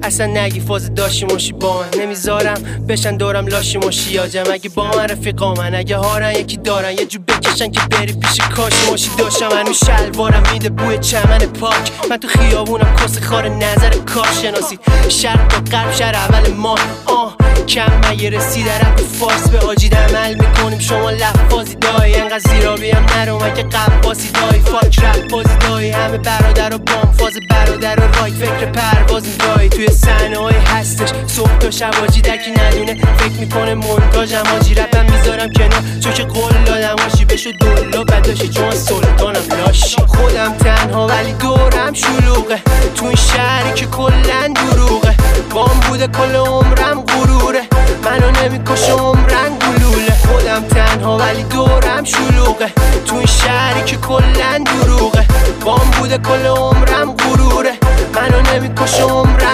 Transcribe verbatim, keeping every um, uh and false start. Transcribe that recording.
اصلا نگی فاز داشی ماشی با من نمیذارم بشن دورم لاشی ماشی یاجم اگه با من رفیقا من اگه هارن یکی دارن یه جو بکشن که بری پیش کاشی ماشی داشتم هنو شلوارم میده بوی چمن پاک من تو خیابونم کس خار نظر کارشناسی شرق تا غرب شهر اول ما آه کم مگه رسید رپ فارس به آجید عمل میکنیم شما لفاظی دایی انقدر زیرابی هم نرو مگه قباسی دایی فاک رپ بازی دایی همه برادر و بام فاز برادر و رایت فکر پروازی دایی توی صحنه های هستش صبح تا شب آجی دکی ندونه فکر میکنه مونتاژم آجی رپم میذارم کنار چون که قول دادم آجی بشو دولا بداشی چون سلطانم لاشی خودم تنها ولی دورم شلوغه تو این شهری که کلن دروغه بام بوده کل عمرم غروره منو نمیکشه عمرن گلوله خودم تنها ولی دورم شلوغه تو این شهری که کلن دروغه بام بوده کل عمرم غروره منو نمیکشه عمرن